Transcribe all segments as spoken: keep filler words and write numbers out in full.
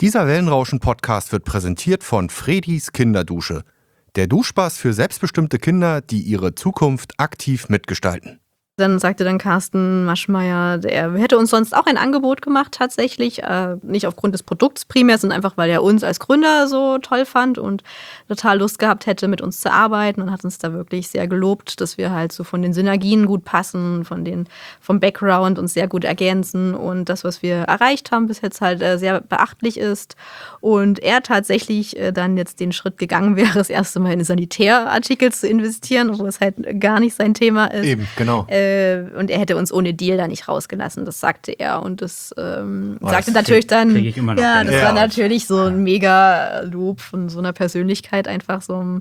Dieser Wellenrauschen-Podcast wird präsentiert von Fredis Kinderdusche. Der Duschspaß für selbstbestimmte Kinder, die ihre Zukunft aktiv mitgestalten. Dann sagte dann Carsten Maschmeyer, er hätte uns sonst auch ein Angebot gemacht tatsächlich. Äh, nicht aufgrund des Produkts primär, sondern einfach, weil er uns als Gründer so toll fand und total Lust gehabt hätte, mit uns zu arbeiten. Und hat uns da wirklich sehr gelobt, dass wir halt so von den Synergien gut passen, von den, vom Background uns sehr gut ergänzen. Und das, was wir erreicht haben, bis jetzt halt äh, sehr beachtlich ist. Und er tatsächlich äh, dann jetzt den Schritt gegangen wäre, das erste Mal in Sanitärartikel zu investieren, obwohl es halt gar nicht sein Thema ist. Eben, genau. Äh, Und er hätte uns ohne Deal da nicht rausgelassen, das sagte er. Und das ähm, oh, sagte das natürlich krieg, dann, krieg ich immer noch ja, das ja. war natürlich so ein mega Lob von so einer Persönlichkeit, einfach so ein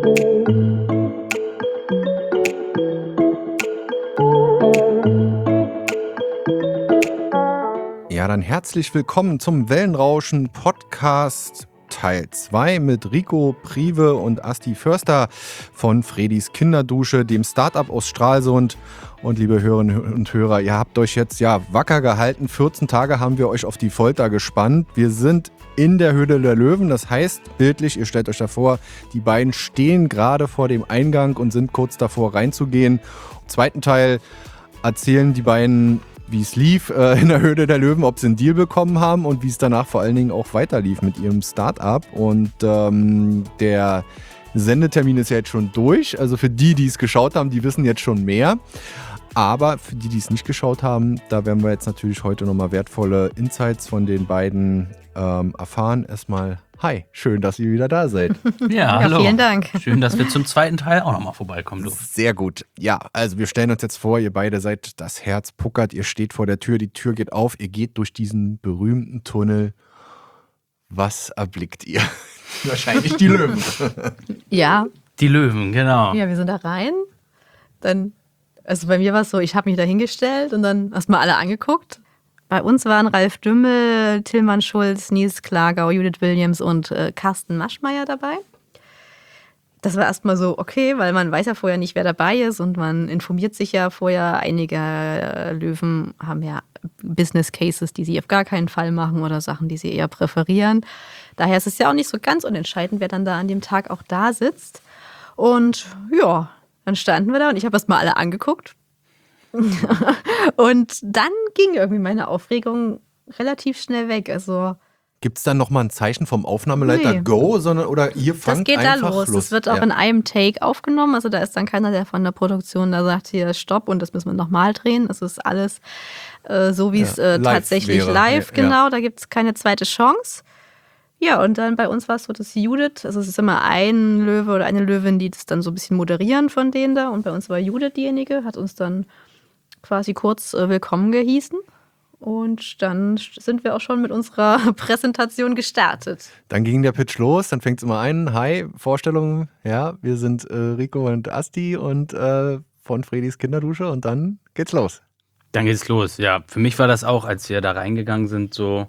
Ja, dann herzlich willkommen zum Wellenrauschen-Podcast Teil zwei mit Rico Prive und Asti Förster von Fredis Kinderdusche, dem Startup aus Stralsund. Und liebe Hörerinnen und Hörer, ihr habt euch jetzt ja wacker gehalten. vierzehn Tage haben wir euch auf die Folter gespannt. Wir sind in der Höhle der Löwen. Das heißt, bildlich, ihr stellt euch da vor, die beiden stehen gerade vor dem Eingang und sind kurz davor reinzugehen. Im zweiten Teil erzählen die beiden, wie es lief äh, in der Höhle der Löwen, ob sie einen Deal bekommen haben und wie es danach vor allen Dingen auch weiter lief mit ihrem Start-up. Und ähm, der Sendetermin ist ja jetzt schon durch. Also für die, die es geschaut haben, die wissen jetzt schon mehr. Aber für die, die es nicht geschaut haben, da werden wir jetzt natürlich heute nochmal wertvolle Insights von den beiden ähm, erfahren. Erstmal, hi, schön, dass ihr wieder da seid. Ja, ja, hallo. vielen Dank. Schön, dass wir zum zweiten Teil auch nochmal vorbeikommen durften. Sehr gut. Ja, also wir stellen uns jetzt vor, ihr beide seid, das Herz puckert, ihr steht vor der Tür, die Tür geht auf, ihr geht durch diesen berühmten Tunnel. Was erblickt ihr? Wahrscheinlich die Löwen. Ja, Die Löwen, genau. ja, wir sind da rein. Dann, also bei mir war es so, ich habe mich da hingestellt und dann erstmal alle angeguckt. Bei uns waren Ralf Dümmel, Tillmann Schulz, Nils Klagau, Judith Williams und äh, Carsten Maschmeyer dabei. Das war erstmal so okay, weil man weiß ja vorher nicht, wer dabei ist und man informiert sich ja vorher. Einige äh, Löwen haben ja Business Cases, die sie auf gar keinen Fall machen oder Sachen, die sie eher präferieren. Daher ist es ja auch nicht so ganz unentscheidend, wer dann da an dem Tag auch da sitzt. Und ja, dann standen wir da und ich habe erstmal alle angeguckt. Und dann ging irgendwie meine Aufregung relativ schnell weg. Also Gibt es dann nochmal ein Zeichen vom Aufnahmeleiter Nee. Go, sondern oder ihr fangt das geht da einfach los. los? Das wird auch ja. in einem Take aufgenommen. Also da ist dann keiner, der von der Produktion da sagt, hier Stopp und das müssen wir nochmal drehen. Es ist alles äh, so, wie es Ja, äh, live tatsächlich wäre. live, Ja, ja. genau. Da gibt es keine zweite Chance. Ja, und dann bei uns war es so, dass Judith, also es ist immer ein Löwe oder eine Löwin, die das dann so ein bisschen moderieren von denen da. Und bei uns war Judith diejenige, hat uns dann quasi kurz äh, willkommen gehießen. Und dann sind wir auch schon mit unserer Präsentation gestartet. Dann ging der Pitch los, dann fängt es immer an. Hi, Vorstellung, ja, wir sind äh, Rico und Asti und äh, von Fredis Kinderdusche und dann geht's los. Dann geht's los. Ja, für mich war das auch, als wir da reingegangen sind, so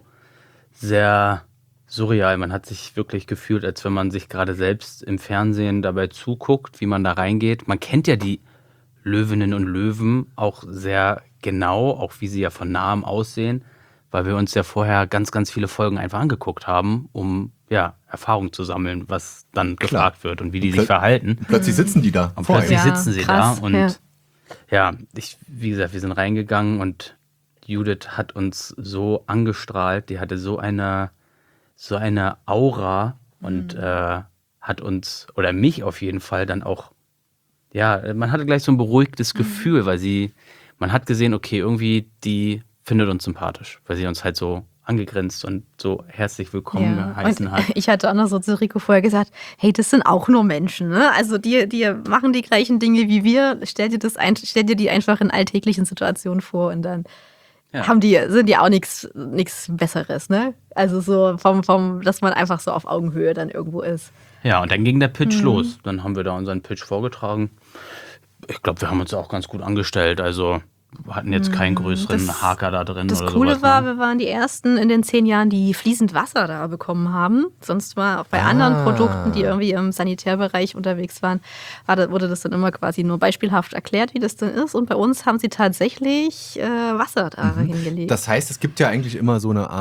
sehr surreal. Man hat sich wirklich gefühlt, als wenn man sich gerade selbst im Fernsehen dabei zuguckt, wie man da reingeht. Man kennt ja die Löwinnen und Löwen auch sehr genau, auch wie sie ja von nahem aussehen, weil wir uns ja vorher ganz, ganz viele Folgen einfach angeguckt haben, um ja Erfahrung zu sammeln, was dann Klar. gefragt wird und wie die Und sich plö- verhalten. Plötzlich sitzen die da. Und vor plötzlich euch. Ja, sitzen sie krass, da und ja. ja, ich, wie gesagt, wir sind reingegangen und Judith hat uns so angestrahlt, die hatte so eine, so eine Aura und Mhm. äh, hat uns, oder mich auf jeden Fall dann auch, ja, man hatte gleich so ein beruhigtes Gefühl, weil sie, man hat gesehen, okay, irgendwie die findet uns sympathisch, weil sie uns halt so angegrinst und so herzlich willkommen Ja. geheißen Und hat. ich hatte auch noch so zu Rico vorher gesagt, hey, das sind auch nur Menschen, ne? Also die, die machen die gleichen Dinge wie wir. Stell dir das ein, stell dir die einfach in alltäglichen Situationen vor und dann Ja. haben die, sind die auch nichts nichts Besseres, ne? Also so vom, vom, dass man einfach so auf Augenhöhe dann irgendwo ist. Ja, und dann ging der Pitch Mhm. los. Dann haben wir da unseren Pitch vorgetragen. Ich glaube, wir haben uns auch ganz gut angestellt. Also wir hatten jetzt keinen größeren Das- Haker da drin Das oder Coole sowas. war, ne? wir waren die Ersten in den zehn Jahren, die fließend Wasser da bekommen haben. Sonst war auch bei Ah. anderen Produkten, die irgendwie im Sanitärbereich unterwegs waren, war, da- wurde das dann immer quasi nur beispielhaft erklärt, wie das denn ist. Und bei uns haben sie tatsächlich äh, Wasser da hingelegt. Das heißt, es gibt ja eigentlich immer so eine Art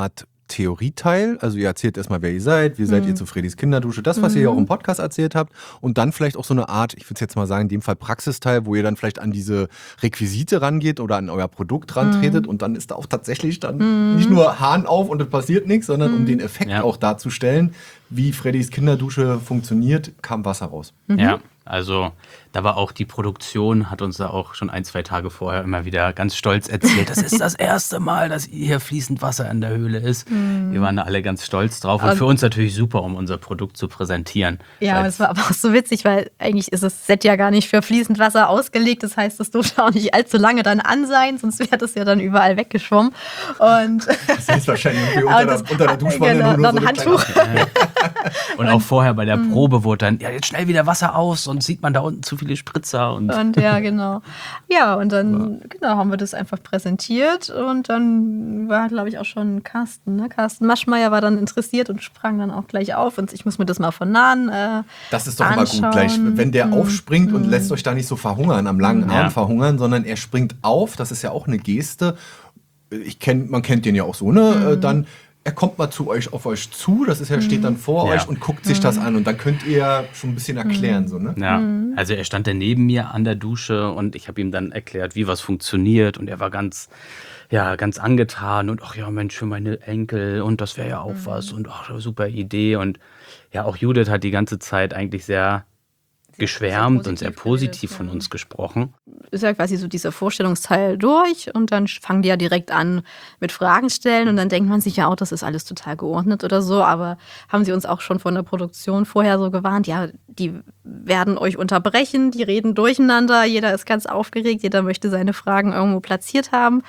Theorieteil. Also ihr erzählt erstmal, wer ihr seid, wie seid Mhm. ihr zu Fredis Kinderdusche, das, was ihr ja auch im Podcast erzählt habt. Und dann vielleicht auch so eine Art, ich würde jetzt mal sagen, in dem Fall Praxisteil, wo ihr dann vielleicht an diese Requisite rangeht oder an euer Produkt rantretet. Und dann ist da auch tatsächlich dann nicht nur Hahn auf und es passiert nichts, sondern um den Effekt Ja. auch darzustellen, wie Fredis Kinderdusche funktioniert, kam Wasser raus. Ja, also da war auch die Produktion, hat uns da auch schon ein, zwei Tage vorher immer wieder ganz stolz erzählt, das ist das erste Mal, dass hier fließend Wasser in der Höhle ist. Wir waren da alle ganz stolz drauf und Und- für uns natürlich super, um unser Produkt zu präsentieren. Ja, aber Weil- es war aber auch so witzig, weil eigentlich ist das Set ja gar nicht für fließend Wasser ausgelegt. Das heißt, es durfte auch nicht allzu lange dann an sein, sonst wäre das ja dann überall weggeschwommen. Und Das ist wahrscheinlich irgendwie Aber unter, das- der, unter der Duschwanne genau, nur noch so ein eine kleine- Handtuch. Und auch vorher bei der Probe wurde dann, ja, jetzt schnell wieder Wasser aus, sonst sieht man da unten zu viele Spritzer. Und Und ja, genau. Ja, und dann genau, haben wir das einfach präsentiert und dann war, glaube ich, auch schon Carsten. Ne? Carsten Maschmeyer war dann interessiert und sprang dann auch gleich auf und ich muss mir das mal von nahen äh, Das ist doch immer gut anschauen. gleich, wenn der Mm, aufspringt und lässt euch da nicht so verhungern, am langen Arm Ja. verhungern, sondern er springt auf, das ist ja auch eine Geste. Ich kenn, man kennt den ja auch so, ne? Äh, Dann, er kommt mal zu euch, auf euch zu, das ist ja, steht dann vor Ja. euch und guckt sich das an und dann könnt ihr schon ein bisschen erklären, so, ne? ja, also er stand dann neben mir an der Dusche und ich habe ihm dann erklärt, wie was funktioniert und er war ganz, ja, ganz angetan und ach ja, Mensch, für meine Enkel und das wäre ja auch was und ach, super Idee und ja, auch Judith hat die ganze Zeit eigentlich sehr geschwärmt und sehr positiv positiv geredet, von ja. uns gesprochen. Ist ja quasi so dieser Vorstellungsteil durch und dann fangen die ja direkt an mit Fragen stellen und dann denkt man sich ja auch, das ist alles total geordnet oder so, aber haben sie uns auch schon von der Produktion vorher so gewarnt, ja, die werden euch unterbrechen, die reden durcheinander, jeder ist ganz aufgeregt, jeder möchte seine Fragen irgendwo platziert haben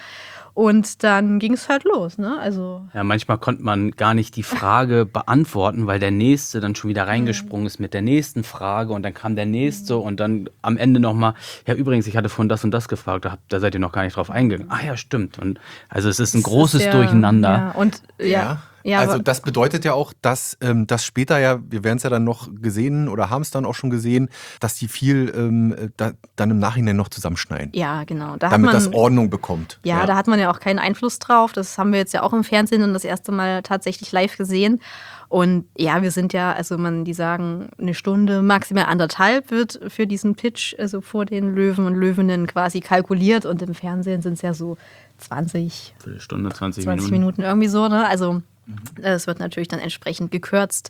und dann ging es halt los, ne? Also Ja, manchmal konnte man gar nicht die Frage beantworten, weil der Nächste dann schon wieder reingesprungen ist mit der nächsten Frage und dann kam der Nächste und dann am Ende nochmal, ja übrigens, ich hatte vorhin das und das gefragt, da, habt- da seid ihr noch gar nicht drauf eingegangen. Ah ja, stimmt. Und also es ist ein es großes ist ja- Durcheinander. Ja, und ja, ja, also aber- das bedeutet ja auch, dass ähm, das später ja, wir werden es ja dann noch gesehen oder haben es dann auch schon gesehen, dass die viel ähm, da, dann im Nachhinein noch zusammenschneiden, ja, genau. Da hat damit man, das Ordnung bekommt. Ja, da hat man ja auch keinen Einfluss drauf. Das haben wir jetzt ja auch im Fernsehen dann das erste Mal tatsächlich live gesehen. Und ja, wir sind ja, also man, die sagen, eine Stunde, maximal anderthalb wird für diesen Pitch, also vor den Löwen und Löwinnen quasi kalkuliert. Und im Fernsehen sind es ja so zwanzig, Viertelstunde, zwanzig, zwanzig Minuten. Minuten irgendwie so, ne? Also es wird natürlich dann entsprechend gekürzt.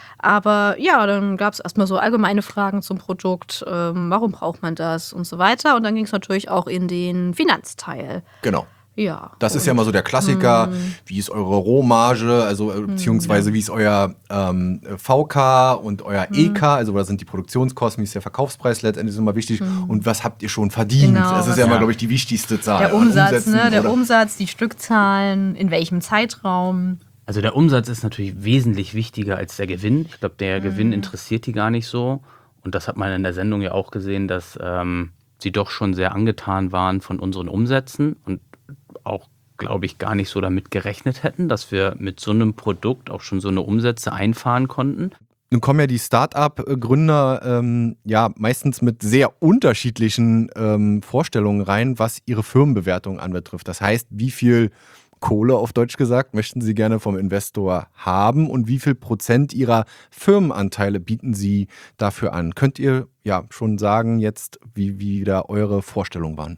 Aber ja, dann gab es erstmal so allgemeine Fragen zum Produkt, ähm, warum braucht man das und so weiter. Und dann ging es natürlich auch in den Finanzteil. Genau. Ja. Das ist ja mal so der Klassiker. Mhm. Wie ist eure Rohmarge, also äh, beziehungsweise wie ist euer ähm, V K und euer Mhm. E K, also was sind die Produktionskosten, wie ist der Verkaufspreis letztendlich, ist immer wichtig. Und was habt ihr schon verdient? Genau, das ist was- ja immer, Ja. glaube ich, die wichtigste Zahl. Der An Umsatz, Umsätzen ne? Der oder- Umsatz, die Stückzahlen, in welchem Zeitraum. Also der Umsatz ist natürlich wesentlich wichtiger als der Gewinn. Ich glaube, der Gewinn interessiert die gar nicht so. Und das hat man in der Sendung ja auch gesehen, dass ähm, sie doch schon sehr angetan waren von unseren Umsätzen und auch, glaube ich, gar nicht so damit gerechnet hätten, dass wir mit so einem Produkt auch schon so eine Umsätze einfahren konnten. Nun kommen ja die Start-up-Gründer ähm, ja meistens mit sehr unterschiedlichen ähm, Vorstellungen rein, was ihre Firmenbewertung anbetrifft. Das heißt, wie viel Kohle auf Deutsch gesagt möchten sie gerne vom Investor haben und wie viel Prozent ihrer Firmenanteile bieten sie dafür an? Könnt ihr ja schon sagen jetzt, wie, wie da eure Vorstellungen waren?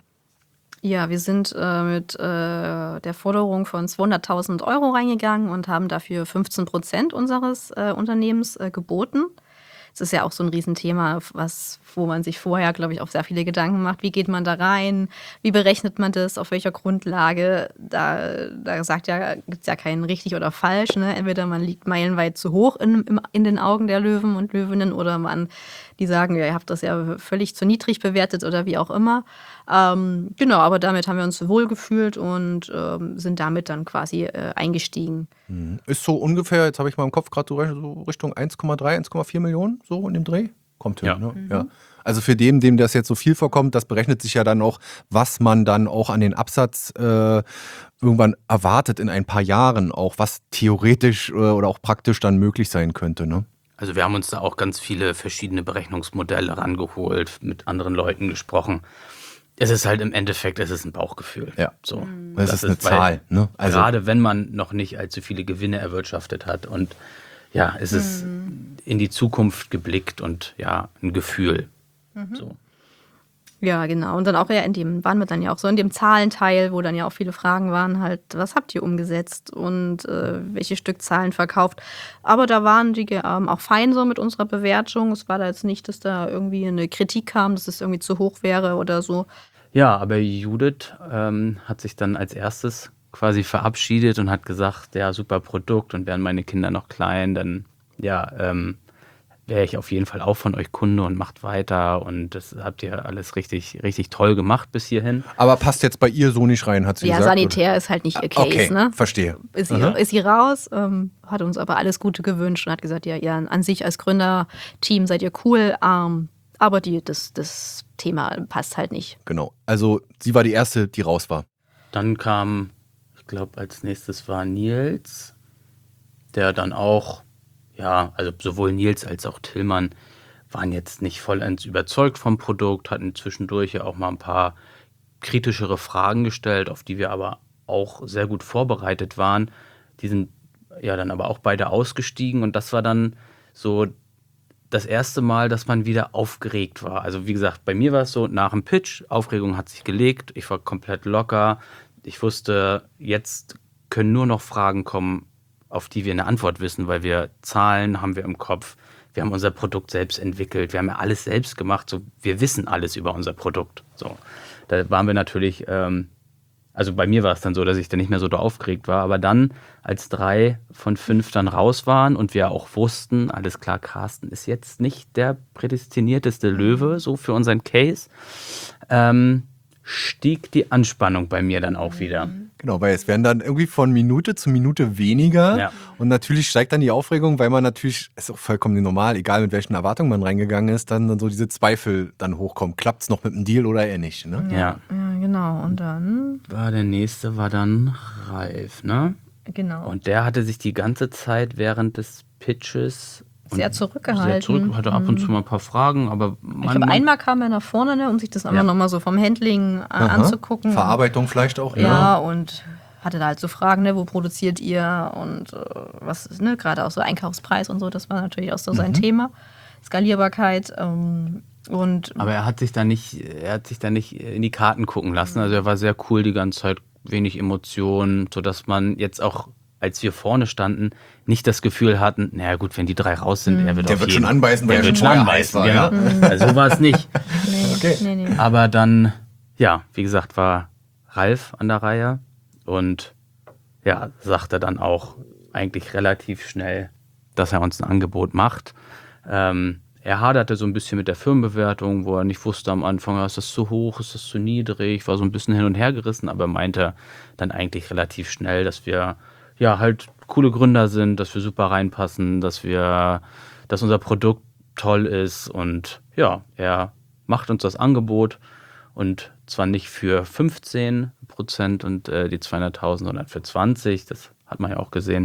Ja, wir sind äh, mit äh, der Forderung von zweihunderttausend Euro reingegangen und haben dafür fünfzehn Prozent unseres äh, Unternehmens äh, geboten. Es ist ja auch so ein Riesenthema, was, wo man sich vorher, glaube ich, auch sehr viele Gedanken macht. Wie geht man da rein? Wie berechnet man das? Auf welcher Grundlage? Da, da sagt ja, gibt es ja keinen richtig oder falsch. Ne? Entweder man liegt meilenweit zu hoch in, im, in den Augen der Löwen und Löwinnen oder man, die sagen, ja, ihr habt das ja völlig zu niedrig bewertet oder wie auch immer. Ähm, genau, aber damit haben wir uns wohlgefühlt und ähm, sind damit dann quasi äh, eingestiegen. Ist so ungefähr, jetzt habe ich mal im Kopf gerade so so Richtung eins Komma drei, eins Komma vier Millionen, so in dem Dreh? Kommt hin, Ja. ne? Ja. Also für den, dem das jetzt so viel vorkommt, das berechnet sich ja dann auch, was man dann auch an den Absatz äh, irgendwann erwartet in ein paar Jahren, auch was theoretisch äh, oder auch praktisch dann möglich sein könnte, ne? Also wir haben uns da auch ganz viele verschiedene Berechnungsmodelle rangeholt, mit anderen Leuten gesprochen. Es ist halt im Endeffekt, es ist ein Bauchgefühl. Ja. So. Das, das ist eine Zahl. Ne? Also gerade wenn man noch nicht allzu viele Gewinne erwirtschaftet hat und ja, es ist mhm. in die Zukunft geblickt und ja, ein Gefühl. Mhm. So. Ja, genau. Und dann auch ja in dem, waren wir dann ja auch so in dem Zahlenteil, wo dann ja auch viele Fragen waren, halt, was habt ihr umgesetzt und äh, welche Stückzahlen verkauft. Aber da waren die ähm, auch fein so mit unserer Bewertung. Es war da jetzt nicht, dass da irgendwie eine Kritik kam, dass es irgendwie zu hoch wäre oder so. Ja, aber Judith ähm, hat sich dann als erstes quasi verabschiedet und hat gesagt, ja, super Produkt und wären meine Kinder noch klein, dann ja, ähm, wäre ich auf jeden Fall auch von euch Kunde und macht weiter und das habt ihr alles richtig, richtig toll gemacht bis hierhin. Aber passt jetzt bei ihr so nicht rein, hat sie ja, gesagt? Ja, sanitär oder? Ist halt nicht ihr Case, okay, ne? Verstehe. Ist sie, ist sie raus, ähm, hat uns aber alles Gute gewünscht und hat gesagt, ja, ihr an sich als Gründerteam seid ihr cool, ähm, aber die, das, das Thema passt halt nicht. Genau, also sie war die Erste, die raus war. Dann kam, ich glaube, als nächstes war Nils, der dann auch ja, also sowohl Nils als auch Tillmann waren jetzt nicht vollends überzeugt vom Produkt, hatten zwischendurch ja auch mal ein paar kritischere Fragen gestellt, auf die wir aber auch sehr gut vorbereitet waren. Die sind ja dann aber auch beide ausgestiegen und das war dann so das erste Mal, dass man wieder aufgeregt war. Also wie gesagt, bei mir war es so, nach dem Pitch, Aufregung hat sich gelegt, ich war komplett locker. Ich wusste, jetzt können nur noch Fragen kommen, auf die wir eine Antwort wissen, weil wir Zahlen haben wir im Kopf. Wir haben unser Produkt selbst entwickelt. Wir haben ja alles selbst gemacht. So, wir wissen alles über unser Produkt. So, da waren wir natürlich, ähm, also bei mir war es dann so, dass ich dann nicht mehr so da aufgeregt war. Aber dann, als drei von fünf dann raus waren und wir auch wussten, alles klar, Carsten ist jetzt nicht der prädestinierteste Löwe, so für unseren Case, ähm, stieg die Anspannung bei mir dann auch wieder. Genau, weil es werden dann irgendwie von Minute zu Minute weniger ja. und natürlich steigt dann die Aufregung, weil man natürlich, ist auch vollkommen normal, egal mit welchen Erwartungen man reingegangen ist, dann, dann so diese Zweifel dann hochkommen. Klappt es noch mit dem Deal oder eher nicht? Ne? Ja. ja, genau. Und dann? War der nächste war dann Ralf, ne? Genau. Und der hatte sich die ganze Zeit während des Pitches sehr zurückgehalten. Sehr zurück, hatte ab und zu mal ein paar Fragen, aber ich glaube, einmal kam er nach vorne, ne, um sich das einfach ja. nochmal so vom Handling äh, anzugucken. Verarbeitung vielleicht auch. Ja, ja, und hatte da halt so Fragen, ne, wo produziert ihr und äh, was ist, ne, gerade auch so Einkaufspreis und so, das war natürlich auch so sein mhm. Thema. Skalierbarkeit ähm, und... Aber er hat sich da nicht, er hat sich da nicht in die Karten gucken lassen, also er war sehr cool die ganze Zeit, wenig Emotionen, sodass man jetzt auch, als wir vorne standen, nicht das Gefühl hatten, naja gut, wenn die drei raus sind, mhm. er wird der auf wird jeden, schon anbeißen, weil der wird schon anbeißen, war, genau. Ja. Mhm. Also so war es nicht. nee, okay. nee, nee. Aber dann, ja, wie gesagt, war Ralf an der Reihe und ja, sagte dann auch eigentlich relativ schnell, dass er uns ein Angebot macht. Ähm, er haderte so ein bisschen mit der Firmenbewertung, wo er nicht wusste am Anfang, ist das zu hoch, ist das zu niedrig, war so ein bisschen hin und her gerissen, aber meinte dann eigentlich relativ schnell, dass wir ja halt coole Gründer sind, dass wir super reinpassen, dass wir, dass unser Produkt toll ist und ja, er macht uns das Angebot und zwar nicht für fünfzehn Prozent und äh, die zweihunderttausend, sondern für zwanzig, das hat man ja auch gesehen.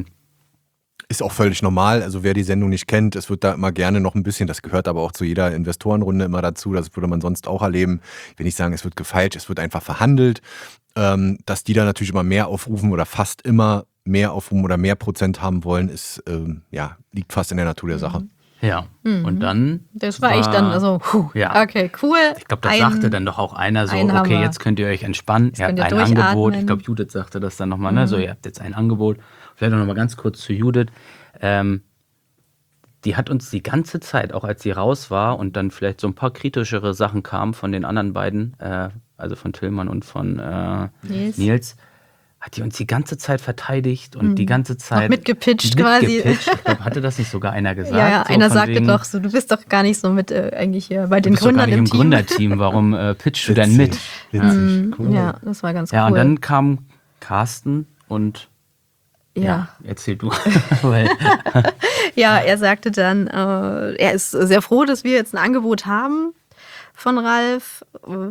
Ist auch völlig normal, also wer die Sendung nicht kennt, es wird da immer gerne noch ein bisschen, das gehört aber auch zu jeder Investorenrunde immer dazu, das würde man sonst auch erleben. Ich will nicht sagen, es wird gefeilscht, es wird einfach verhandelt, ähm, dass die da natürlich immer mehr aufrufen oder fast immer mehr aufrufen oder mehr Prozent haben wollen, ist, ähm, ja, liegt fast in der Natur der Sache. Ja, mhm. und dann... Das war, war ich dann, also, puh, ja. okay, cool. Ich glaube, das ein, sagte dann doch auch einer so, okay, jetzt könnt ihr euch entspannen, ihr habt ein durchatmen. Angebot. Ich glaube, Judith sagte das dann nochmal, mhm. ne? So, ihr habt jetzt ein Angebot. Vielleicht noch mal ganz kurz zu Judith. Ähm, die hat uns die ganze Zeit, auch als sie raus war und dann vielleicht so ein paar kritischere Sachen kamen von den anderen beiden, äh, also von Tillmann und von äh, Nils. Nils, hat die uns die ganze Zeit verteidigt und mhm. die ganze Zeit Noch mitgepitcht quasi. Ich glaube, hatte das nicht sogar einer gesagt? Ja, ja, so einer sagte wegen, doch so, du bist doch gar nicht so mit äh, eigentlich hier bei den du bist Gründern doch gar nicht im, im Team. Gründerteam, warum äh, pitchst du denn mit? Witzig, mhm. cool. Ja, das war ganz ja, cool. Ja, und dann kam Carsten und ja, ja erzähl du. Weil ja, er sagte dann, äh, er ist sehr froh, dass wir jetzt ein Angebot haben von Ralf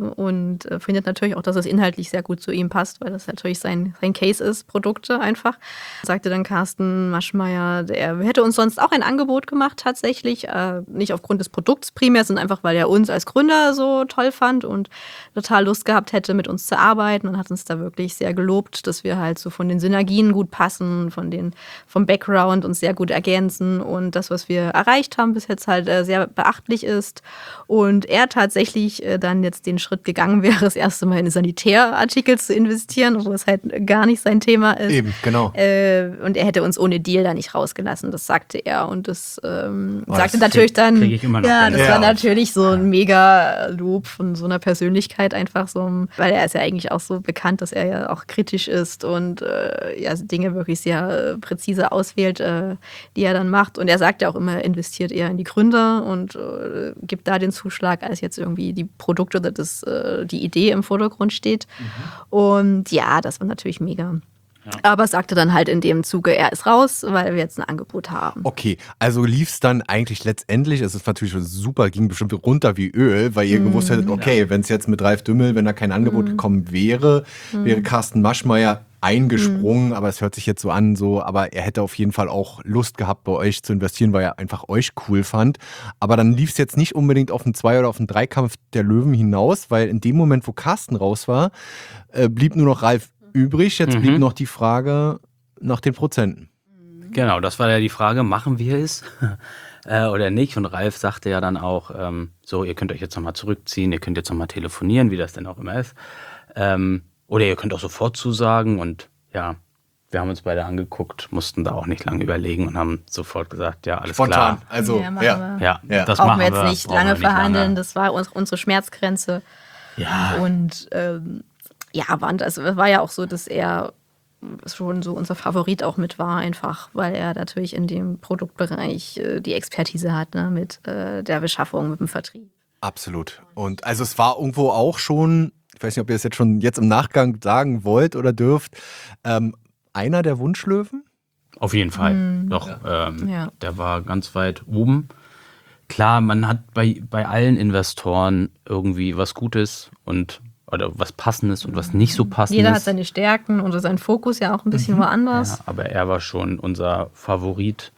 und äh, findet natürlich auch, dass es inhaltlich sehr gut zu ihm passt, weil das natürlich sein, sein Case ist, Produkte einfach. Sagte dann Carsten Maschmeyer, der hätte uns sonst auch ein Angebot gemacht tatsächlich, äh, nicht aufgrund des Produkts primär, sondern einfach, weil er uns als Gründer so toll fand und total Lust gehabt hätte, mit uns zu arbeiten und hat uns da wirklich sehr gelobt, dass wir halt so von den Synergien gut passen, von den, vom Background uns sehr gut ergänzen und das, was wir erreicht haben, bis jetzt halt äh, sehr beachtlich ist. Und er tatsächlich äh, dann jetzt den Schritt gegangen wäre, das erste Mal in Sanitärartikel zu investieren, wo es halt gar nicht sein Thema ist. Eben, genau. Äh, und er hätte uns ohne Deal da nicht rausgelassen, das sagte er. Und das ähm, oh, sagte das natürlich dann, krieg ich immer noch ja, das ja. war natürlich so ein mega Lob von so einer Persönlichkeit einfach so, weil er ist ja eigentlich auch so bekannt, dass er ja auch kritisch ist und äh, ja, Dinge wirklich sehr äh, präzise auswählt, äh, die er dann macht. Und er sagt ja auch immer, er investiert eher in die Gründer und äh, gibt da den Zuschlag, als jetzt irgendwie die Produkte oder das, äh, die Idee im Vordergrund steht. Mhm. Und ja, das war natürlich mega. Ja. Aber sagte dann halt in dem Zuge, er ist raus, weil wir jetzt ein Angebot haben. Okay, also lief es dann eigentlich letztendlich, es ist natürlich super, ging bestimmt runter wie Öl, weil ihr mm. gewusst hättet, okay, ja. wenn es jetzt mit Ralf Dümmel, wenn da kein Angebot mm. gekommen wäre, mm. wäre Carsten Maschmeyer eingesprungen, mm. aber es hört sich jetzt so an, so, aber er hätte auf jeden Fall auch Lust gehabt, bei euch zu investieren, weil er einfach euch cool fand. Aber dann lief es jetzt nicht unbedingt auf einen Zwei- oder auf einen Dreikampf der Löwen hinaus, weil in dem Moment, wo Carsten raus war, äh, blieb nur noch Ralf übrig. Jetzt mhm. blieb noch die Frage nach den Prozenten. Genau, das war ja die Frage, machen wir es äh, oder nicht? Und Ralf sagte ja dann auch, ähm, so, ihr könnt euch jetzt nochmal zurückziehen, ihr könnt jetzt nochmal telefonieren, wie das denn auch immer ist. Ähm, oder ihr könnt auch sofort zusagen. Und ja, wir haben uns beide angeguckt, mussten da auch nicht lange überlegen und haben sofort gesagt, ja, alles Spontan. klar. Also, ja, ja. ja, ja. das brauchen machen wir jetzt wir. nicht lange nicht verhandeln, lange. das war unsere Schmerzgrenze. Ja. Und ähm, ja, also es war ja auch so, dass er schon so unser Favorit auch mit war, einfach, weil er natürlich in dem Produktbereich äh, die Expertise hat, ne, mit äh, der Beschaffung, mit dem Vertrieb. Absolut. Und also es war irgendwo auch schon, ich weiß nicht, ob ihr es jetzt schon jetzt im Nachgang sagen wollt oder dürft, ähm, einer der Wunschlöwen? Auf jeden Fall. Mhm. Doch, ja. Ähm, ja. Der war ganz weit oben. Klar, man hat bei, bei allen Investoren irgendwie was Gutes und oder was Passendes und was nicht so Passendes. Jeder hat seine Stärken und sein Fokus ja auch ein bisschen mhm. woanders. Ja, aber er war schon unser Favorit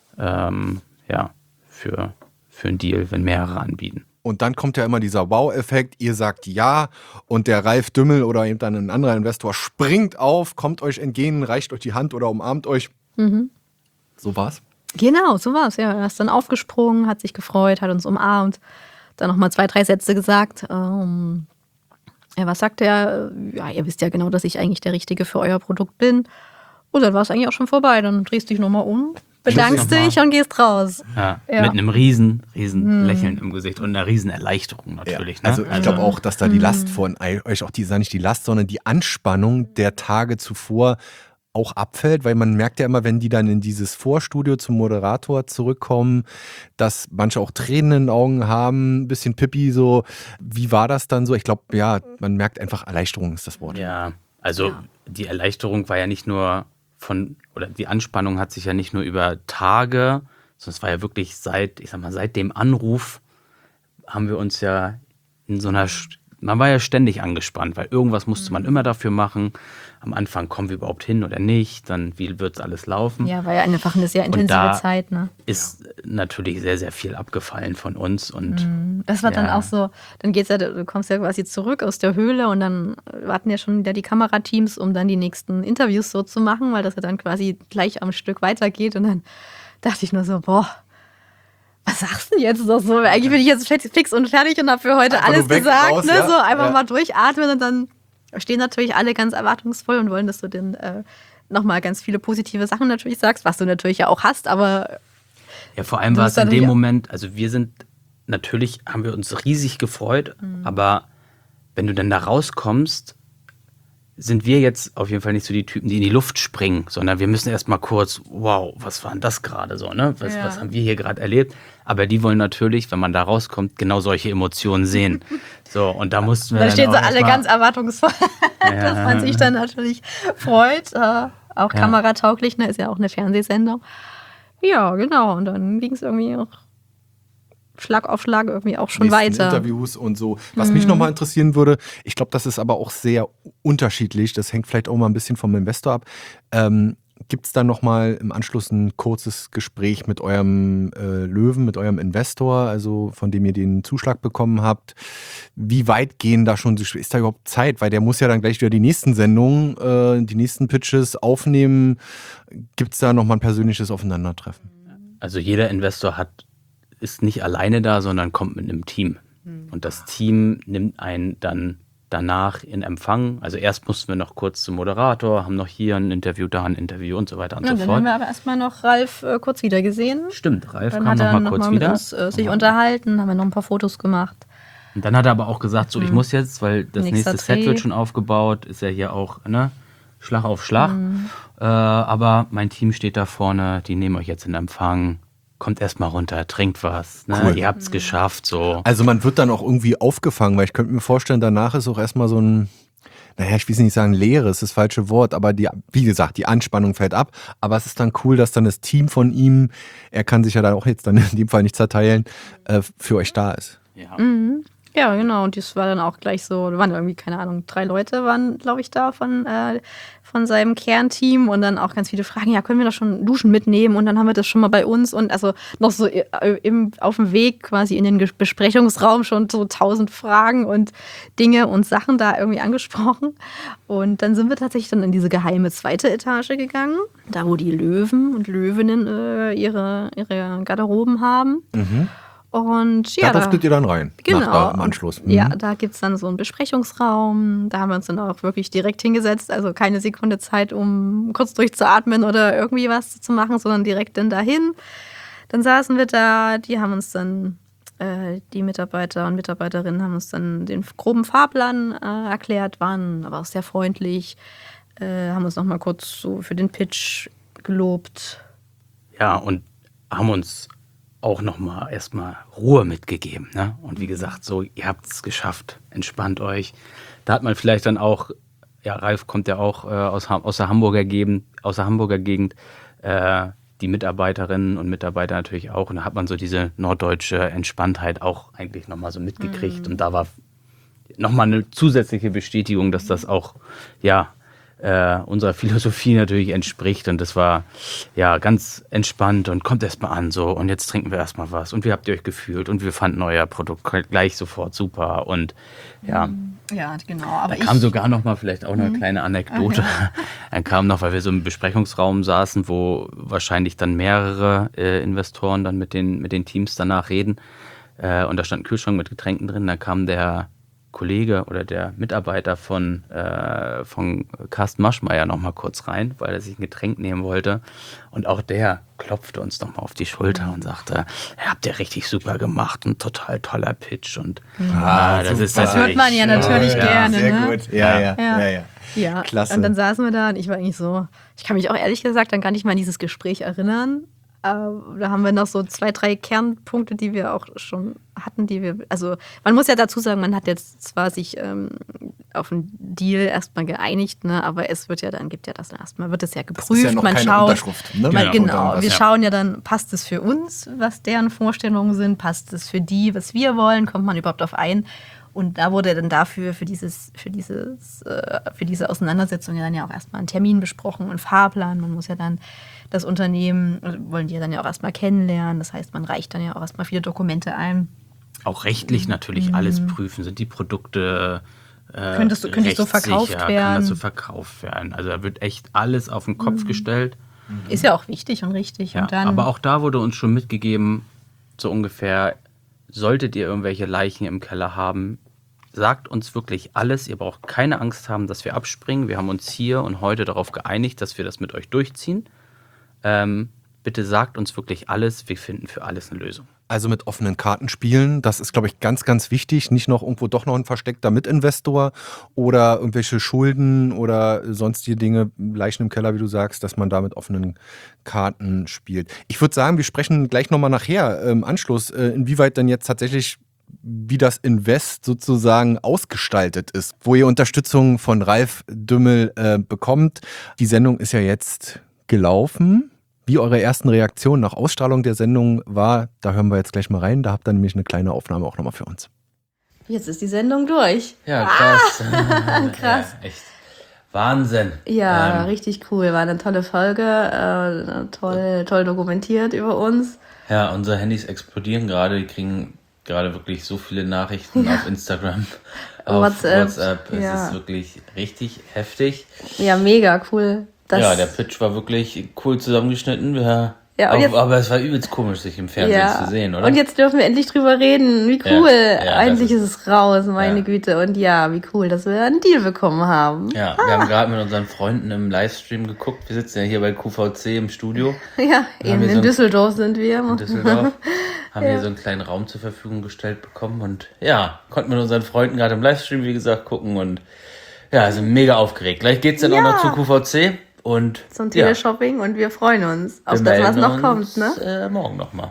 ähm, ja, für, für einen Deal, wenn mehrere anbieten. Und dann kommt ja immer dieser Wow-Effekt, ihr sagt ja und der Ralf Dümmel oder eben dann ein anderer Investor springt auf, kommt euch entgegen, reicht euch die Hand oder umarmt euch. Mhm. So war's? Genau, so war's. Ja, er ist dann aufgesprungen, hat sich gefreut, hat uns umarmt, dann nochmal zwei, drei Sätze gesagt. Ähm, Ja, was sagt er? Ja, ihr wisst ja genau, dass ich eigentlich der Richtige für euer Produkt bin. Und dann war es eigentlich auch schon vorbei. Dann drehst du dich nochmal um, bedankst dich und gehst raus. Ja, ja. Mit einem riesen, riesen hm. Lächeln im Gesicht und einer riesen Erleichterung natürlich. Ja, ne? Also ich glaube auch, dass da die Last von euch, auch die, nicht die Last, sondern die Anspannung der Tage zuvor auch abfällt, weil man merkt ja immer, wenn die dann in dieses Vorstudio zum Moderator zurückkommen, dass manche auch Tränen in den Augen haben, ein bisschen Pippi so. Wie war das dann so? Ich glaube, ja, man merkt einfach, Erleichterung ist das Wort. Ja, also ja. Die Erleichterung war ja nicht nur von, oder die Anspannung hat sich ja nicht nur über Tage, sondern es war ja wirklich seit, ich sag mal, seit dem Anruf haben wir uns ja in so einer, man war ja ständig angespannt, weil irgendwas musste man immer dafür machen. Am Anfang, kommen wir überhaupt hin oder nicht? Dann, wie wird es alles laufen? Ja, war ja einfach eine sehr intensive da Zeit. Ne? Ist natürlich sehr, sehr viel abgefallen von uns. Und das war ja. dann auch so, dann geht's ja, du kommst ja quasi zurück aus der Höhle und dann warten ja schon wieder die Kamerateams, um dann die nächsten Interviews so zu machen, weil das ja dann quasi gleich am Stück weitergeht. Und dann dachte ich nur so, boah, was sagst du jetzt noch so? Eigentlich bin ich jetzt fix und fertig und habe für heute einfach alles gesagt. Raus, ne? ja? So einfach ja. mal durchatmen und dann stehen natürlich alle ganz erwartungsvoll und wollen, dass du dann äh, nochmal ganz viele positive Sachen natürlich sagst, was du natürlich ja auch hast, aber ja, vor allem war es in dem Moment, also wir sind, natürlich haben wir uns riesig gefreut, mhm. aber wenn du dann da rauskommst, sind wir jetzt auf jeden Fall nicht so die Typen, die in die Luft springen, sondern wir müssen erstmal kurz, wow, was war denn das gerade so, ne? Was, ja. was haben wir hier gerade erlebt? Aber die wollen natürlich, wenn man da rauskommt, genau solche Emotionen sehen. So, und da mussten wir da dann stehen sie alle mal, ganz erwartungsvoll, ja. dass man sich dann natürlich freut. Äh, auch ja. kameratauglich, ne? Ist ja auch eine Fernsehsendung. Ja, genau. Und dann ging es irgendwie auch Schlag auf Schlag irgendwie auch schon nächsten weiter. Interviews und so. Was mich nochmal interessieren würde, ich glaube, das ist aber auch sehr unterschiedlich, das hängt vielleicht auch mal ein bisschen vom Investor ab. Ähm, Gibt es dann nochmal im Anschluss ein kurzes Gespräch mit eurem äh, Löwen, mit eurem Investor, also von dem ihr den Zuschlag bekommen habt? Wie weit gehen da schon, ist da überhaupt Zeit? Weil der muss ja dann gleich wieder die nächsten Sendungen, äh, die nächsten Pitches aufnehmen. Gibt es da nochmal ein persönliches Aufeinandertreffen? Also jeder Investor hat, ist nicht alleine da, sondern kommt mit einem Team. Und das Team nimmt einen dann danach in Empfang. Also erst mussten wir noch kurz zum Moderator, haben noch hier ein Interview, da ein Interview und so weiter und Ja, so dann fort. haben wir aber erstmal noch Ralf äh, kurz wieder gesehen. Stimmt, Ralf Dann kam hat noch er mal noch kurz mal mit wieder. uns äh, sich unterhalten, haben wir noch ein paar Fotos gemacht. Und dann hat er aber auch gesagt, so ich muss jetzt, weil das Nächster nächste Set Dreh. wird schon aufgebaut, ist ja hier auch, ne, Schlag auf Schlag. Äh, aber mein Team steht da vorne, die nehmen euch jetzt in Empfang. Kommt erstmal runter, trinkt was, ne? Cool. Ihr habt's geschafft, so. Also man wird dann auch irgendwie aufgefangen, weil ich könnte mir vorstellen, danach ist auch erstmal so ein, naja, ich will nicht sagen leere, ist das falsche Wort, aber die, wie gesagt, die Anspannung fällt ab. Aber es ist dann cool, dass dann das Team von ihm, er kann sich ja dann auch jetzt dann in dem Fall nicht zerteilen, äh, für euch da ist. Ja. Mhm. Ja, genau. Und das war dann auch gleich so, da waren irgendwie, keine Ahnung, drei Leute waren, glaube ich, da von, äh, von seinem Kernteam und dann auch ganz viele Fragen, ja, können wir da schon Duschen mitnehmen? Und dann haben wir das schon mal bei uns und also noch so im, auf dem Weg quasi in den Ges- Besprechungsraum schon so tausend Fragen und Dinge und Sachen da irgendwie angesprochen. Und dann sind wir tatsächlich dann in diese geheime zweite Etage gegangen, da wo die Löwen und Löwinnen äh, ihre, ihre Garderoben haben. Mhm. Und ja, da durftet ihr dann rein, Genau. nach, da, im Anschluss. Und, ja, Mhm. da gibt es dann so einen Besprechungsraum. Da haben wir uns dann auch wirklich direkt hingesetzt. Also keine Sekunde Zeit, um kurz durchzuatmen oder irgendwie was zu machen, sondern direkt dann dahin. Dann saßen wir da, die haben uns dann, äh, die Mitarbeiter und Mitarbeiterinnen haben uns dann den groben Fahrplan äh, erklärt, waren aber auch sehr freundlich, äh, haben uns nochmal kurz so für den Pitch gelobt. Ja, und haben uns auch nochmal erstmal Ruhe mitgegeben. Ne? Und wie gesagt, so, ihr habt es geschafft, entspannt euch. Da hat man vielleicht dann auch, ja, Ralf kommt ja auch äh, aus, aus, der Hamburger Gegend, aus der Hamburger Gegend, äh, die Mitarbeiterinnen und Mitarbeiter natürlich auch. Und da hat man so diese norddeutsche Entspanntheit auch eigentlich nochmal so mitgekriegt. Mhm. Und da war nochmal eine zusätzliche Bestätigung, dass das auch, ja, Äh, unserer Philosophie natürlich entspricht und das war ja ganz entspannt und kommt erstmal an so und jetzt trinken wir erstmal was und wie habt ihr euch gefühlt und wir fanden euer Produkt gleich sofort super und ja, Ja, genau. Aber da kam sogar noch mal vielleicht auch eine kleine Anekdote. Dann kam noch, weil wir so im Besprechungsraum saßen, wo wahrscheinlich dann mehrere äh, Investoren dann mit den, mit den Teams danach reden äh, und da stand ein Kühlschrank mit Getränken drin, da kam der Kollege oder der Mitarbeiter von, äh, von Carsten Maschmeyer noch mal kurz rein, weil er sich ein Getränk nehmen wollte. Und auch der klopfte uns noch mal auf die Schulter und sagte, ja, habt ihr richtig super gemacht, ein total toller Pitch. Und Ah, ah, das super. ist Das hört man ja natürlich ja, gerne. Sehr ne? gut. Ja, ja, Ja. ja, ja. Ja, Klasse. und dann saßen wir da und ich war eigentlich so, ich kann mich auch ehrlich gesagt dann gar nicht mal an dieses Gespräch erinnern. Aber da haben wir noch so zwei, drei Kernpunkte, die wir auch schon hatten, die wir, also man muss ja dazu sagen, man hat jetzt zwar sich ähm, auf einen Deal erstmal geeinigt, ne, aber es wird ja dann, gibt ja das dann erstmal, wird es ja geprüft, Das ist ja noch man keine schaut. Unterschrift. Ne? Man, Ja, genau, Unter- wir ja. schauen ja dann, passt es für uns, was deren Vorstellungen sind, passt es für die, was wir wollen, kommt man überhaupt auf ein. Und da wurde dann dafür, für dieses, für dieses, äh, für diese Auseinandersetzung ja dann ja auch erstmal ein Termin besprochen und Fahrplan. Man muss ja dann das Unternehmen, wollen die ja dann ja auch erstmal kennenlernen. Das heißt, man reicht dann ja auch erstmal viele Dokumente ein. Auch rechtlich natürlich alles prüfen. Sind die Produkte äh, Könntest du- könnte es so rechtssicher? verkauft Kann werden? das so verkauft werden? Also da wird echt alles auf den Kopf gestellt. Ist ja auch wichtig und richtig. Ja, und dann, aber auch da wurde uns schon mitgegeben, so ungefähr, solltet ihr irgendwelche Leichen im Keller haben, sagt uns wirklich alles. Ihr braucht keine Angst haben, dass wir abspringen. Wir haben uns hier und heute darauf geeinigt, dass wir das mit euch durchziehen. Ähm, bitte sagt uns wirklich alles. Wir finden für alles eine Lösung. Also mit offenen Karten spielen, das ist, glaube ich, ganz, ganz wichtig. Nicht noch irgendwo doch noch ein versteckter Mitinvestor oder irgendwelche Schulden oder sonstige Dinge, Leichen im Keller, wie du sagst, dass man da mit offenen Karten spielt. Ich würde sagen, wir sprechen gleich nochmal nachher im Anschluss, äh, inwieweit denn jetzt tatsächlich wie das Invest sozusagen ausgestaltet ist, wo ihr Unterstützung von Ralf Dümmel äh, bekommt. Die Sendung ist ja jetzt gelaufen. Wie eure ersten Reaktionen nach Ausstrahlung der Sendung war, da hören wir jetzt gleich mal rein. Da habt ihr nämlich eine kleine Aufnahme auch nochmal für uns. Jetzt ist die Sendung durch. Ja, krass. Ah, krass. Ja, echt Wahnsinn. Ja, Ähm, richtig cool. War eine tolle Folge, äh, toll, toll dokumentiert über uns. Ja, unsere Handys explodieren gerade. Die kriegen gerade wirklich so viele Nachrichten Ja. auf Instagram, auf WhatsApp, WhatsApp. Es ja. ist wirklich richtig heftig. Ja, mega cool. Das, Ja, der Pitch war wirklich cool zusammengeschnitten. Wir, Ja, und aber, jetzt- aber es war übelst komisch, sich im Fernsehen ja. zu sehen, oder? Und jetzt dürfen wir endlich drüber reden. Wie cool. Ja, ja, Endlich das ist es raus, meine ja. Güte. Und ja, wie cool, dass wir einen Deal bekommen haben. Ja, wir haben gerade mit unseren Freunden im Livestream geguckt. Wir sitzen ja hier bei Q V C im Studio Ja, Dann haben in, wir so in ein- Düsseldorf sind wir. in Düsseldorf. Haben hier so einen kleinen Raum zur Verfügung gestellt bekommen und ja, konnten mit unseren Freunden gerade im Livestream, wie gesagt, gucken und ja, sind mega aufgeregt. Gleich geht's dann Ja. auch noch zu Q V C und Zum ja, Teleshopping und wir freuen uns auf wir das, was melden noch uns, kommt, ne? Äh, morgen nochmal.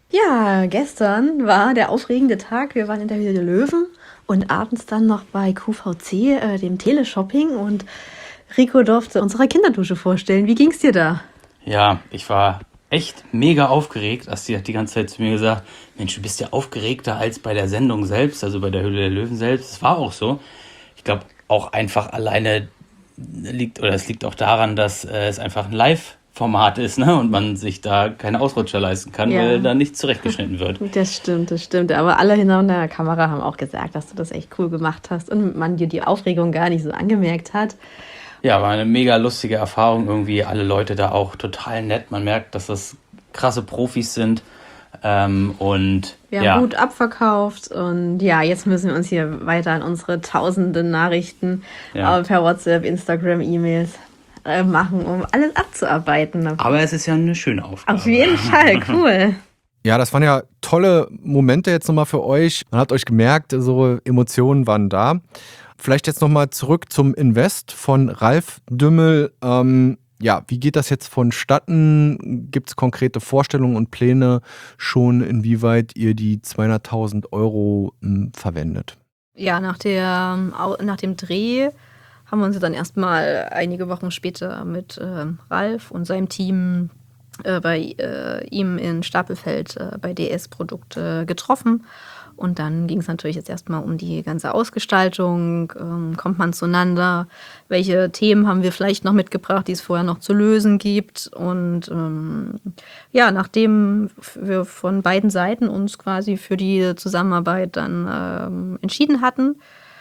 Ja, gestern war der aufregende Tag. Wir waren in der Höhle der Löwen und abends dann noch bei Q V C, äh, dem Teleshopping. Und Rico durfte unsere Kinderdusche vorstellen. Wie ging's dir da? Ja, ich war echt mega aufgeregt. Asti hat die ganze Zeit zu mir gesagt, Mensch, du bist ja aufgeregter als bei der Sendung selbst, also bei der Höhle der Löwen selbst. Das war auch so. Ich glaube auch einfach alleine liegt, oder es liegt auch daran, dass äh, es einfach ein Live-Format ist, ne? Und man sich da keine Ausrutscher leisten kann, Ja. weil da nichts zurechtgeschnitten wird. Das stimmt, das stimmt. Aber alle hinter der Kamera haben auch gesagt, dass du das echt cool gemacht hast und man dir die Aufregung gar nicht so angemerkt hat. Ja, war eine mega lustige Erfahrung irgendwie. Alle Leute da auch total nett. Man merkt, dass das krasse Profis sind. Ähm, und Wir haben ja, gut abverkauft und ja, jetzt müssen wir uns hier weiter an unsere tausenden Nachrichten Ja. äh, per WhatsApp, Instagram, E-Mails äh, machen, um alles abzuarbeiten. aber es ist ja eine schöne Aufgabe. Auf jeden Fall, cool. Ja, das waren ja tolle Momente jetzt nochmal für euch. Man hat euch gemerkt, so Emotionen waren da. Vielleicht jetzt nochmal zurück zum Invest von Ralf Dümmel. Ähm, ja, wie geht das jetzt vonstatten? Gibt es konkrete Vorstellungen und Pläne schon, inwieweit ihr die zweihunderttausend Euro m, verwendet? Ja, nach, der, Au- nach dem Dreh haben wir uns dann erstmal einige Wochen später mit ähm, Ralf und seinem Team äh, bei äh, ihm in Stapelfeld äh, bei D S Produkte getroffen. Und dann ging es natürlich jetzt erstmal um die ganze Ausgestaltung. Ähm, kommt man zueinander? Welche Themen haben wir vielleicht noch mitgebracht, die es vorher noch zu lösen gibt? Und ähm, ja, nachdem wir von beiden Seiten uns quasi für die Zusammenarbeit dann ähm, entschieden hatten,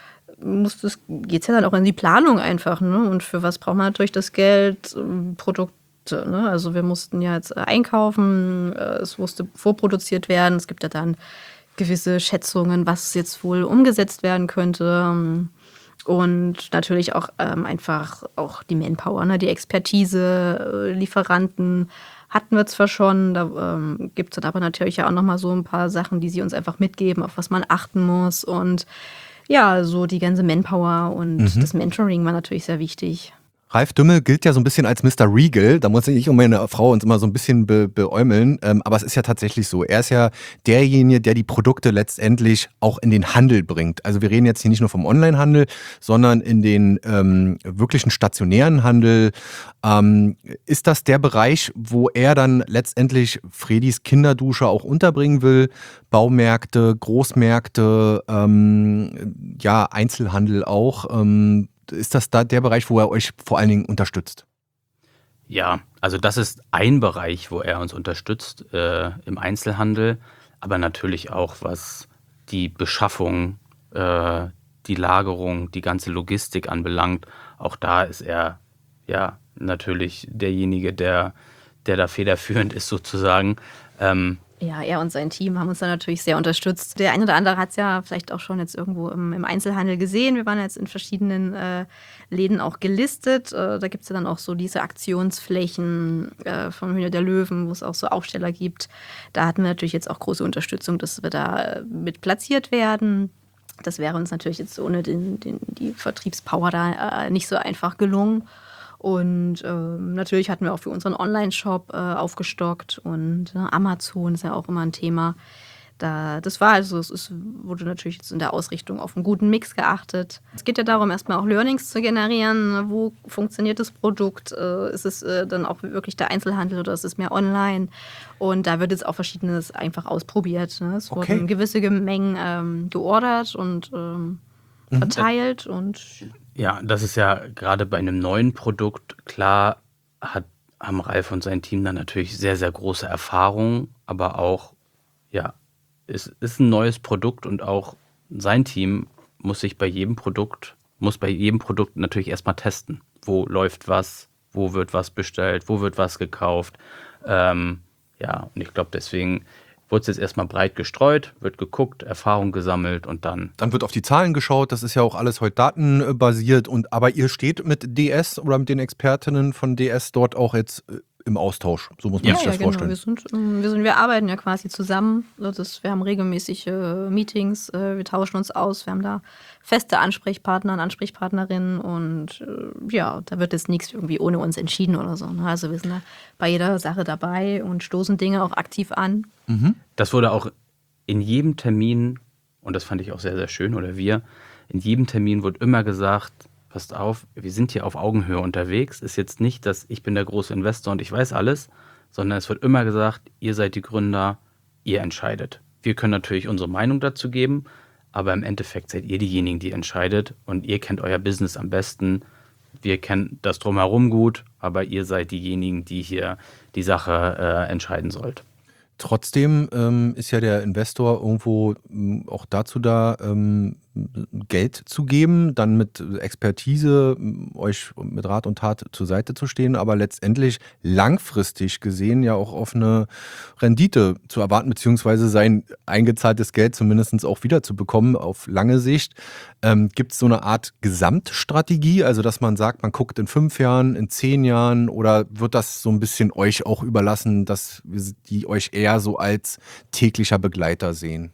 geht es ja dann auch in die Planung einfach. Ne? Und für was braucht man natürlich das Geld? Ähm, Produkte. Ne? Also wir mussten ja jetzt äh, einkaufen, äh, es musste vorproduziert werden. Es gibt ja dann gewisse Schätzungen, was jetzt wohl umgesetzt werden könnte. Und natürlich auch ähm, einfach auch die Manpower, ne? Die Expertise, äh, Lieferanten hatten wir zwar schon, da ähm, gibt es dann aber natürlich ja auch nochmal so ein paar Sachen, die sie uns einfach mitgeben, auf was man achten muss. Und ja, so die ganze Manpower und Mhm. das Mentoring war natürlich sehr wichtig. Ralf Dümmel gilt ja so ein bisschen als Mister Regal. Da muss ich und meine Frau uns immer so ein bisschen be beäumeln. Ähm, aber es ist ja tatsächlich so. Er ist ja derjenige, der die Produkte letztendlich auch in den Handel bringt. Also wir reden jetzt hier nicht nur vom Onlinehandel, sondern in den ähm, wirklichen stationären Handel. Ähm, ist das der Bereich, wo er dann letztendlich Fredis Kinderdusche auch unterbringen will? Baumärkte, Großmärkte, ähm, ja, Einzelhandel auch. Ähm, Ist das da der Bereich, wo er euch vor allen Dingen unterstützt? Ja, also das ist ein Bereich, wo er uns unterstützt äh, im Einzelhandel, aber natürlich auch was die Beschaffung, äh, die Lagerung, die ganze Logistik anbelangt. Auch da ist er ja natürlich derjenige, der, der da federführend ist sozusagen. Ähm, Ja, er und sein Team haben uns da natürlich sehr unterstützt. Der eine oder andere hat es ja vielleicht auch schon jetzt irgendwo im, im Einzelhandel gesehen. Wir waren jetzt in verschiedenen äh, Läden auch gelistet. Äh, da gibt es ja dann auch so diese Aktionsflächen äh, von Höhle der Löwen, wo es auch so Aufsteller gibt. Da hatten wir natürlich jetzt auch große Unterstützung, dass wir da äh, mit platziert werden. Das wäre uns natürlich jetzt ohne den, den, die Vertriebspower da äh, nicht so einfach gelungen. Und ähm, natürlich hatten wir auch für unseren Online-Shop äh, aufgestockt und äh, Amazon ist ja auch immer ein Thema. Da, das war also, es ist, wurde natürlich jetzt in der Ausrichtung auf einen guten Mix geachtet. Es geht ja darum, erstmal auch Learnings zu generieren. Wo funktioniert das Produkt? Äh, ist es äh, dann auch wirklich der Einzelhandel oder ist es mehr online? Und da wird jetzt auch Verschiedenes einfach ausprobiert. Ne? Es Okay. wurden gewisse Mengen ähm, geordert und ähm, verteilt. Mhm. Und Ja, das ist ja gerade bei einem neuen Produkt, klar hat, haben Ralf und sein Team dann natürlich sehr, sehr große Erfahrung, aber auch, ja, es ist ein neues Produkt und auch sein Team muss sich bei jedem Produkt, muss bei jedem Produkt natürlich erstmal testen. Wo läuft was, wo wird was bestellt, wo wird was gekauft. Ähm, ja, und ich glaube, deswegen wurde es jetzt erstmal breit gestreut, wird geguckt, Erfahrung gesammelt und dann. Dann wird auf die Zahlen geschaut, das ist ja auch alles heute datenbasiert. Und, aber ihr steht mit D S oder mit den Expertinnen von D S dort auch jetzt äh, im Austausch, so muss man Ja, sich ja, das genau. vorstellen. Wir, sind, ähm, wir, sind, wir arbeiten ja quasi zusammen. Das, wir haben regelmäßige äh, Meetings, äh, wir tauschen uns aus. Wir haben da feste Ansprechpartner und Ansprechpartnerinnen. Und äh, ja, da wird jetzt nichts irgendwie ohne uns entschieden oder so. Ne? Also wir sind da bei jeder Sache dabei und stoßen Dinge auch aktiv an. Das wurde auch in jedem Termin, und das fand ich auch sehr, sehr schön, oder wir, in jedem Termin wurde immer gesagt, passt auf, wir sind hier auf Augenhöhe unterwegs. Ist jetzt nicht, dass ich bin der große Investor und ich weiß alles, sondern es wird immer gesagt, ihr seid die Gründer, ihr entscheidet. Wir können natürlich unsere Meinung dazu geben, aber im Endeffekt seid ihr diejenigen, die entscheidet und ihr kennt euer Business am besten. Wir kennen das Drumherum gut, aber ihr seid diejenigen, die hier die Sache äh, entscheiden sollt. Trotzdem ähm, ist ja der Investor irgendwo ähm, auch dazu da, ähm, Geld zu geben, dann mit Expertise ähm, euch mit Rat und Tat zur Seite zu stehen, aber letztendlich langfristig gesehen ja auch auf eine Rendite zu erwarten, beziehungsweise sein eingezahltes Geld zumindest auch wieder zu bekommen auf lange Sicht. Ähm, gibt es so eine Art Gesamtstrategie, also dass man sagt, man guckt in fünf Jahren, in zehn Jahren, oder wird das so ein bisschen euch auch überlassen, dass die euch eher so als täglicher Begleiter sehen?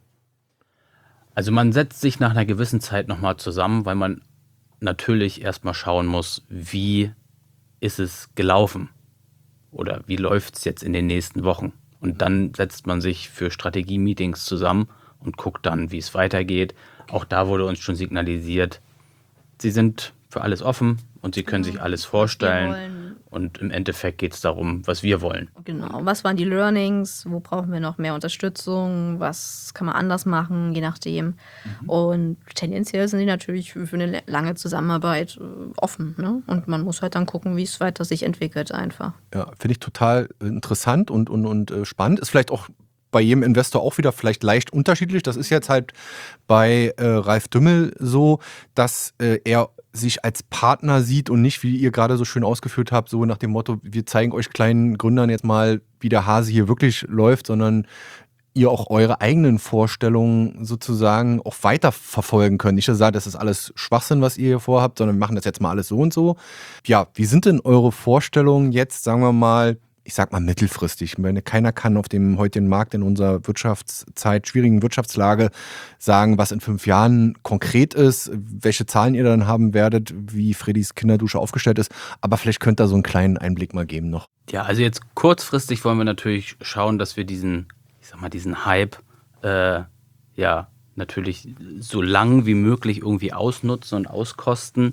Also man setzt sich nach einer gewissen Zeit nochmal zusammen, weil man natürlich erstmal schauen muss, wie ist es gelaufen oder wie läuft es jetzt in den nächsten Wochen. Und dann setzt man sich für Strategie-Meetings zusammen und guckt dann, wie es weitergeht. Auch da wurde uns schon signalisiert, sie sind für alles offen und sie können sich alles vorstellen. Und im Endeffekt geht es darum, was wir wollen. Genau. Was waren die Learnings? Wo brauchen wir noch mehr Unterstützung? Was kann man anders machen, je nachdem? Mhm. Und tendenziell sind die natürlich für eine lange Zusammenarbeit offen. Ne? Und man muss halt dann gucken, wie es weiter sich entwickelt einfach. Ja, finde ich total interessant und, und, und spannend. Ist vielleicht auch bei jedem Investor auch wieder vielleicht leicht unterschiedlich. Das ist jetzt halt bei äh, Ralf Dümmel so, dass äh, er sich als Partner sieht und nicht, wie ihr gerade so schön ausgeführt habt, so nach dem Motto, wir zeigen euch kleinen Gründern jetzt mal, wie der Hase hier wirklich läuft, sondern ihr auch eure eigenen Vorstellungen sozusagen auch weiterverfolgen könnt. Nicht, dass ihr sagt, das ist alles Schwachsinn, was ihr hier vorhabt, sondern wir machen das jetzt mal alles so und so. Ja, wie sind denn eure Vorstellungen jetzt, sagen wir mal, ich sag mal mittelfristig? Ich meine, keiner kann auf dem heutigen Markt in unserer Wirtschaftszeit, schwierigen Wirtschaftslage sagen, was in fünf Jahren konkret ist, welche Zahlen ihr dann haben werdet, wie Freddys Kinderdusche aufgestellt ist. Aber vielleicht könnt ihr so einen kleinen Einblick mal geben noch. Ja, also jetzt kurzfristig wollen wir natürlich schauen, dass wir diesen, ich sag mal, diesen Hype, äh, ja, natürlich so lang wie möglich irgendwie ausnutzen und auskosten.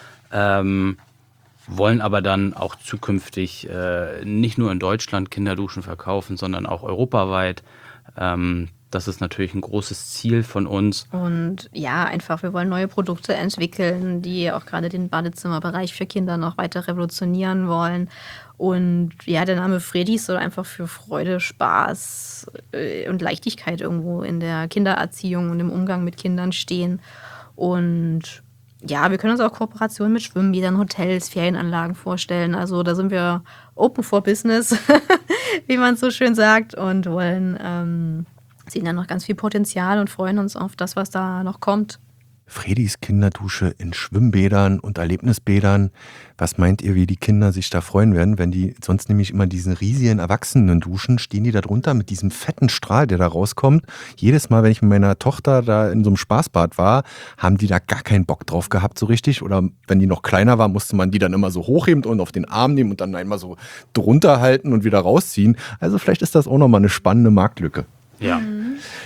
Ähm, wollen aber dann auch zukünftig äh, nicht nur in Deutschland Kinderduschen verkaufen, sondern auch europaweit. Ähm, das ist natürlich ein großes Ziel von uns. Und ja, einfach, wir wollen neue Produkte entwickeln, die auch gerade den Badezimmerbereich für Kinder noch weiter revolutionieren wollen. Und ja, der Name Freddys soll einfach für Freude, Spaß äh, und Leichtigkeit irgendwo in der Kindererziehung und im Umgang mit Kindern stehen. Und ja, wir können uns auch Kooperationen mit Schwimmbädern, Hotels, Ferienanlagen vorstellen. Also da sind wir open for business, wie man so schön sagt, und wollen ähm, sehen da noch ganz viel Potenzial und freuen uns auf das, was da noch kommt. Freddys Kinderdusche in Schwimmbädern und Erlebnisbädern. Was meint ihr, wie die Kinder sich da freuen werden, wenn die sonst nämlich immer diesen riesigen Erwachsenen duschen, stehen die da drunter mit diesem fetten Strahl, der da rauskommt. Jedes Mal, wenn ich mit meiner Tochter da in so einem Spaßbad war, haben die da gar keinen Bock drauf gehabt so richtig. Oder wenn die noch kleiner war, musste man die dann immer so hochheben und auf den Arm nehmen und dann einmal so drunter halten und wieder rausziehen. Also vielleicht ist das auch nochmal eine spannende Marktlücke. Ja. Mhm.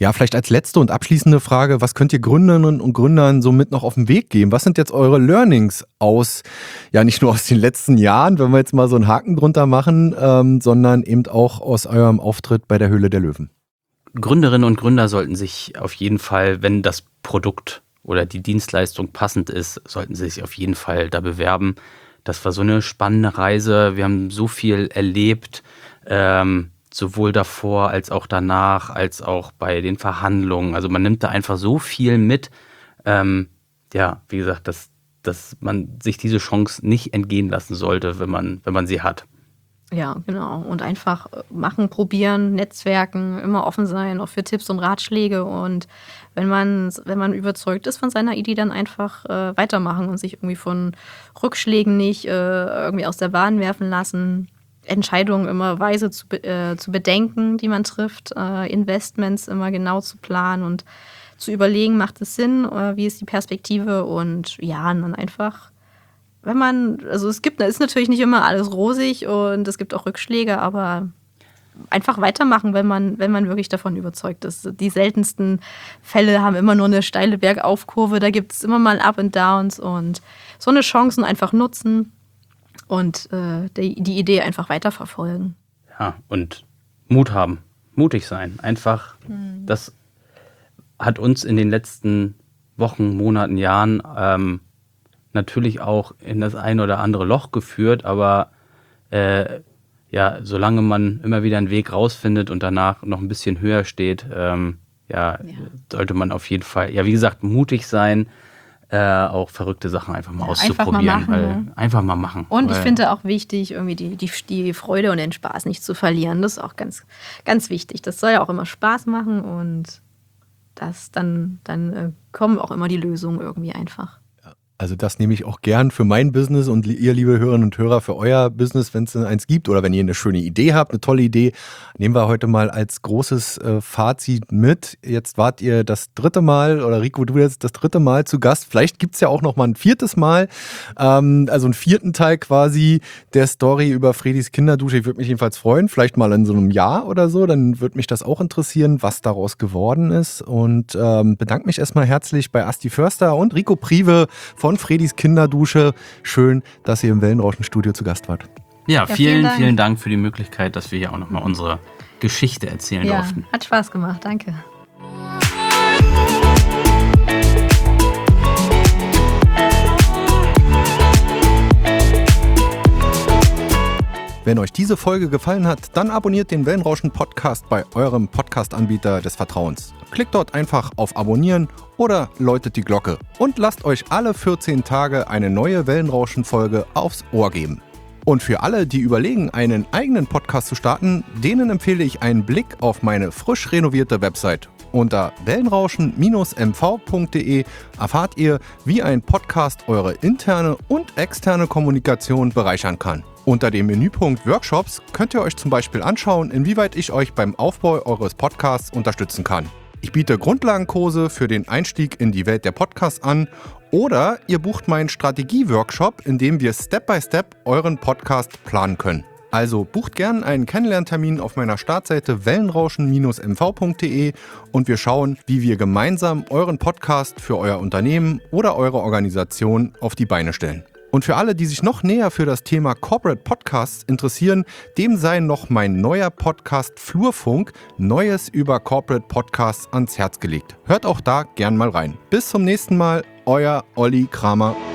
Ja, vielleicht als letzte und abschließende Frage, was könnt ihr Gründerinnen und Gründern so mit noch auf den Weg geben? Was sind jetzt eure Learnings aus, ja nicht nur aus den letzten Jahren, wenn wir jetzt mal so einen Haken drunter machen, ähm, sondern eben auch aus eurem Auftritt bei der Höhle der Löwen? Gründerinnen und Gründer sollten sich auf jeden Fall, wenn das Produkt oder die Dienstleistung passend ist, sollten sie sich auf jeden Fall da bewerben. Das war so eine spannende Reise. Wir haben so viel erlebt, ähm, sowohl davor als auch danach, als auch bei den Verhandlungen. Also man nimmt da einfach so viel mit. Ähm, ja, wie gesagt, dass, dass man sich diese Chance nicht entgehen lassen sollte, wenn man, wenn man sie hat. Ja, genau. Und einfach machen, probieren, netzwerken, immer offen sein, auch für Tipps und Ratschläge. Und wenn man, wenn man überzeugt ist von seiner Idee, dann einfach äh, weitermachen und sich irgendwie von Rückschlägen nicht äh, irgendwie aus der Bahn werfen lassen. Entscheidungen immer weise zu, äh, zu bedenken, die man trifft, äh, Investments immer genau zu planen und zu überlegen, macht es Sinn, äh, wie ist die Perspektive und ja, und dann einfach, wenn man, also es gibt, da ist natürlich nicht immer alles rosig und es gibt auch Rückschläge, aber einfach weitermachen, wenn man, wenn man wirklich davon überzeugt ist. Die seltensten Fälle haben immer nur eine steile Bergaufkurve, da gibt es immer mal Up and Downs und so eine Chancen einfach nutzen. Und äh, die, die Idee einfach weiterverfolgen. Ja, und Mut haben, mutig sein. Einfach, mhm. Das hat uns in den letzten Wochen, Monaten, Jahren ähm, natürlich auch in das ein oder andere Loch geführt. Aber äh, ja, solange man immer wieder einen Weg rausfindet und danach noch ein bisschen höher steht, ähm, ja, ja, sollte man auf jeden Fall, ja, wie gesagt, mutig sein. Äh, auch verrückte Sachen einfach mal ja, auszuprobieren. Einfach mal machen. Weil, einfach mal machen. Und ich finde auch wichtig, irgendwie die, die, die Freude und den Spaß nicht zu verlieren. Das ist auch ganz, ganz wichtig. Das soll ja auch immer Spaß machen und das, dann, dann äh, kommen auch immer die Lösungen irgendwie einfach. Also das nehme ich auch gern für mein Business und ihr, liebe Hörerinnen und Hörer, für euer Business, wenn es eins gibt oder wenn ihr eine schöne Idee habt, eine tolle Idee, nehmen wir heute mal als großes äh, Fazit mit. Jetzt wart ihr das dritte Mal, oder Rico, du jetzt das dritte Mal zu Gast. Vielleicht gibt es ja auch noch mal ein viertes Mal, ähm, also einen vierten Teil quasi der Story über Fredis Kinderdusche. Ich würde mich jedenfalls freuen, vielleicht mal in so einem Jahr oder so, dann würde mich das auch interessieren, was daraus geworden ist. Und ähm, bedanke mich erstmal herzlich bei Asti Förster und Rico Prive von Fredis Kinderdusche. Schön, dass ihr im Wellenrauschen-Studio zu Gast wart. Ja, ja vielen, vielen Dank. vielen Dank für die Möglichkeit, dass wir hier auch nochmal unsere Geschichte erzählen ja, durften. Hat Spaß gemacht, danke. Wenn euch diese Folge gefallen hat, dann abonniert den Wellenrauschen-Podcast bei eurem Podcast-Anbieter des Vertrauens. Klickt dort einfach auf Abonnieren oder läutet die Glocke und lasst euch alle vierzehn Tage eine neue Wellenrauschen-Folge aufs Ohr geben. Und für alle, die überlegen, einen eigenen Podcast zu starten, denen empfehle ich einen Blick auf meine frisch renovierte Website. Unter wellenrauschen Bindestrich m v punkt d e erfahrt ihr, wie ein Podcast eure interne und externe Kommunikation bereichern kann. Unter dem Menüpunkt Workshops könnt ihr euch zum Beispiel anschauen, inwieweit ich euch beim Aufbau eures Podcasts unterstützen kann. Ich biete Grundlagenkurse für den Einstieg in die Welt der Podcasts an oder ihr bucht meinen Strategie-Workshop, in dem wir Step by Step euren Podcast planen können. Also bucht gern einen Kennenlerntermin auf meiner Startseite wellenrauschen Bindestrich m v punkt d e und wir schauen, wie wir gemeinsam euren Podcast für euer Unternehmen oder eure Organisation auf die Beine stellen. Und für alle, die sich noch näher für das Thema Corporate Podcasts interessieren, dem sei noch mein neuer Podcast Flurfunk, Neues über Corporate Podcasts ans Herz gelegt. Hört auch da gern mal rein. Bis zum nächsten Mal, euer Olli Kramer.